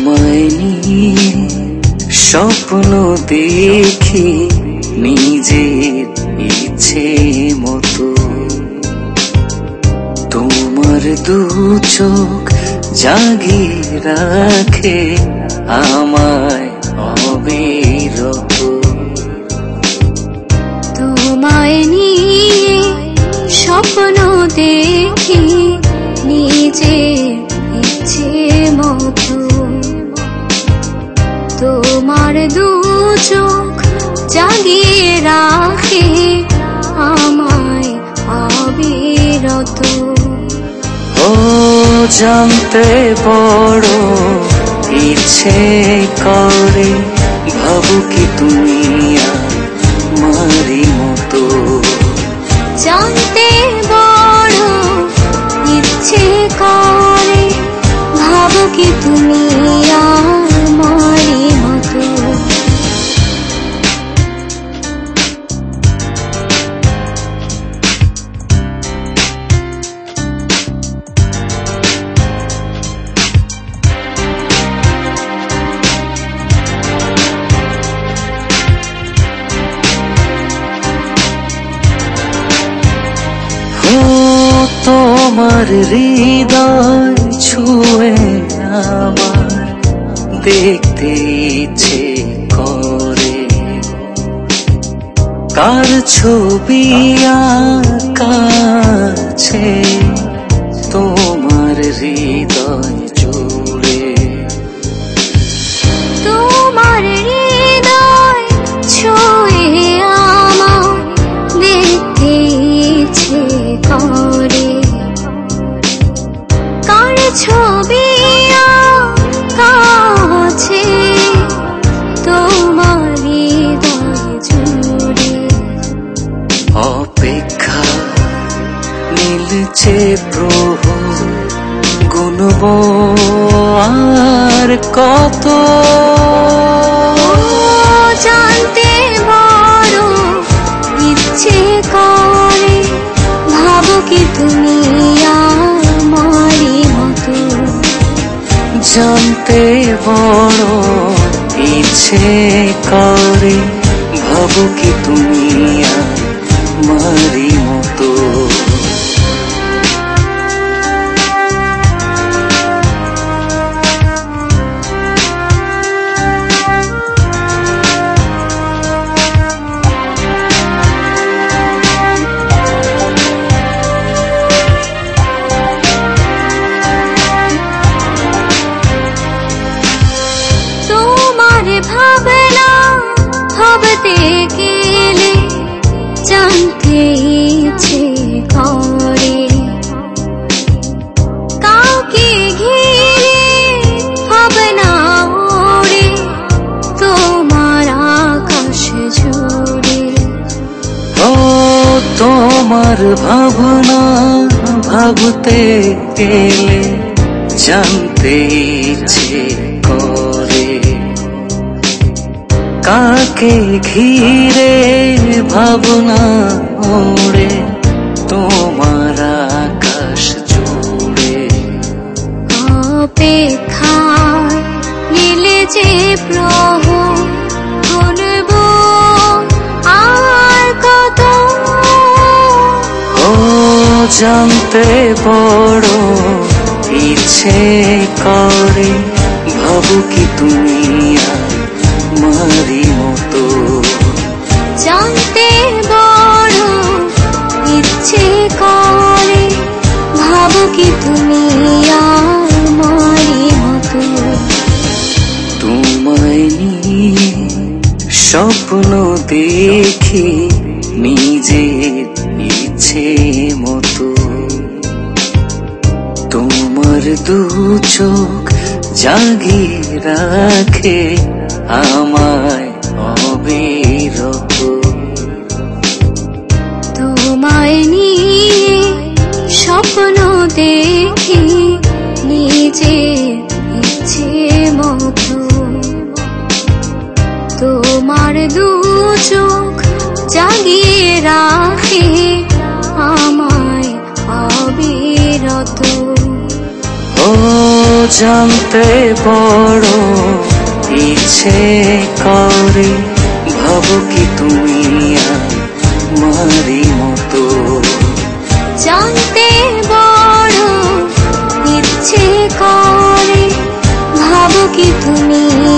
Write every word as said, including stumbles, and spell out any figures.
তোমায় নিয়ে স্বপ্ন দেখি নিজের ইচ্ছে মতো। তোমার দু চোখ জাগিয়ে রাখে আমায় অবিরত। তোমায় নিয়ে স্বপ্ন দেখি নিজের ইচ্ছে মতো। তোমার দু চোখ জাগিয়ে রাখে আমায় অবিরত। ও জানতে বড় ইচ্ছে করে, ভাবুকি তুমি আমারই মতো। জানতে বড় ইচ্ছে করে, ভাবুকি তুমি আমারই মতো। তোমার হৃদয় ছুঁয়ে আমার দেখতে ইচ্ছে করে, কার ছবি আঁকাছে তোমার হৃদয় জুড়ে। তোমার হৃদয় ছুঁয়ে আমার দেখতে ইচ্ছে করে, কার ছবি আঁকাছে তোমার হৃদয় জুড়ে। অপেক্ষা মিলছে প্রভু, গুনব আর কত। জানতে বড় ইচ্ছে করে, ভাবুকি তুমি আমারই মতো। জানতে বড় ইচ্ছে করে, ভাবুকি তুমি আমারই মতো। ভাবনা ভাবতে গেলে জানতে ইচ্ছে করে, কাউকে ঘিরে ভাবনা ওড়ে তোমার আকাশ জুড়ে। ও তোমার ভাবনা ভাবতে গেলে জানতে ইচ্ছে করে, কাকে ঘিরে ভাবনা ওড়ে তোমার আকাশ জুড়ে। অপেক্ষায় নীলে যে প্রভু, গুনব আর কত। ও জানতে বড় ইচ্ছে করে, ভাবুকি তুমি আমারই মতো। জানতে বড় ইচ্ছে করে, ভাবুকি তুমি আমারই মতো। তোমায় নিয়ে স্বপ্ন দেখি নিজের ইচ্ছে মতো। তোমার দু চোখ জাগিয়ে রাখে আমায় অবিরত। তোমায় নিয়ে স্বপ্ন দেখি নিজের ইচ্ছে মতো। তোমার দু চোখ জাগিয়ে রাখে আমায় অবিরত। ও জানতে বড় ইচ্ছে করে, ভাবো কি তুমি আমারই মতো? জানতে বড় ইচ্ছে করে, ভাবো কি তুমি